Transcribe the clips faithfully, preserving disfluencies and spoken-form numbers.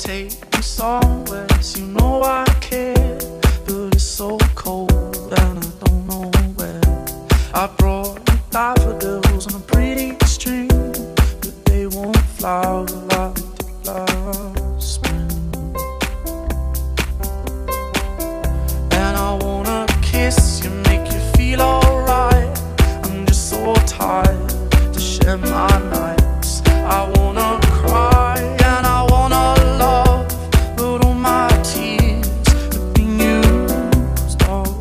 take you somewhere, so you know I care, but it's so cold and I don't know where. I brought you daffodils on a pretty string, but they won't flower like they did last spring. And I wanna kiss you, make you feel alright. I'm just so tired to share my nights. I wanna cry and I wanna love, but all my tears have been used all.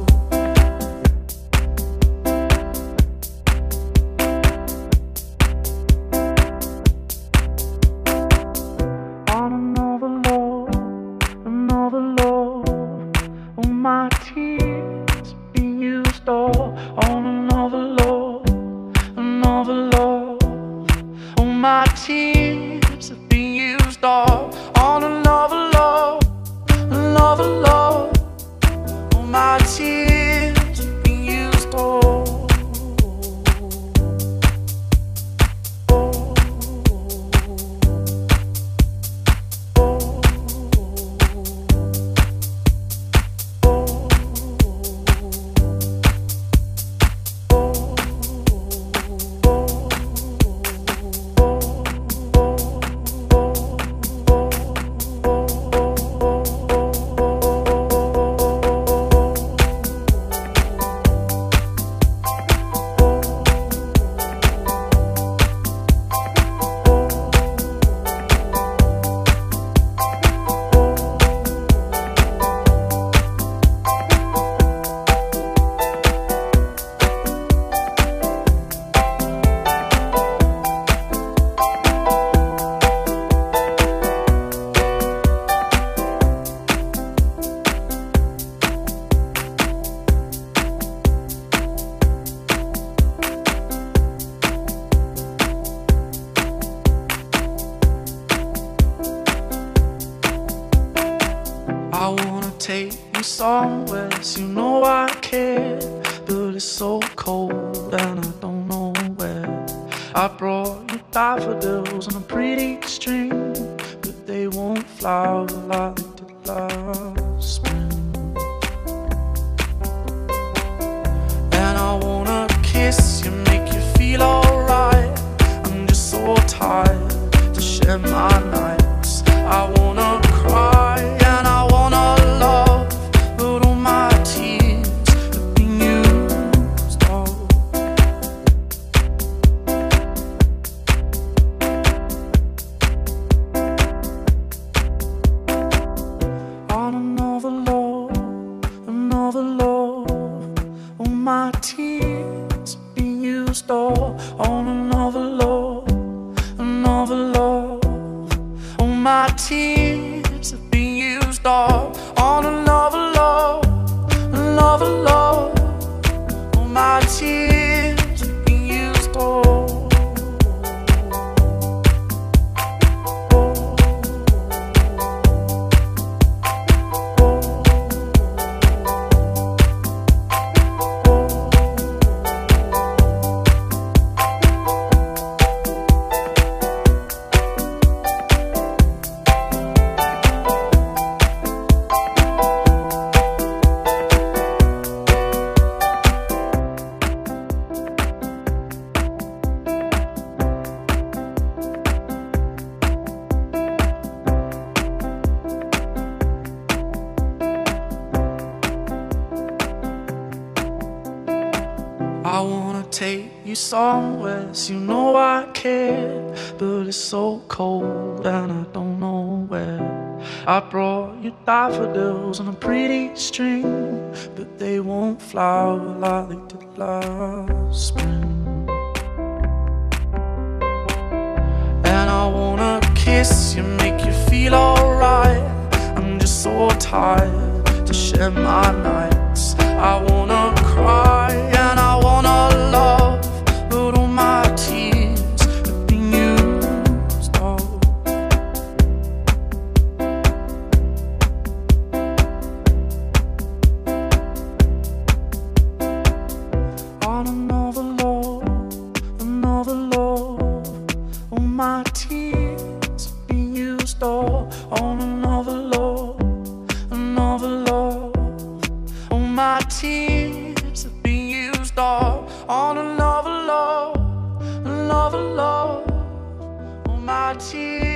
On another love, another love, all my tears have been used all. On another love, another love, all my tears have been used all. On another love, another love, all my tears have been used all. I wanna take you somewhere, so you know I care, but it's so cold and I don't know where. I brought you daffodils on a pretty string, but they won't flower like they did last spring. And I wanna kiss you, make you feel alright. I'm just so tired to share my nights. I wanna cry and I wanna love, but all my tears have been used all. On another love, another love, all my tears have been used all. On another love, another love, all my tears have been used all. On another love, another love, all my tears have been used all. I wanna take you somewhere, so you know I care, but it's so cold and I don't know where. I brought you daffodils on a pretty string, but they won't flower like they did last spring. And I wanna kiss you, make you feel alright. I'm just so tired to share my nights. I wanna cry and I wanna love, but all my tears have been used all. On another love, another love, all my tears have been used all. On another tears have been used all on another love, another love. Oh, my tears.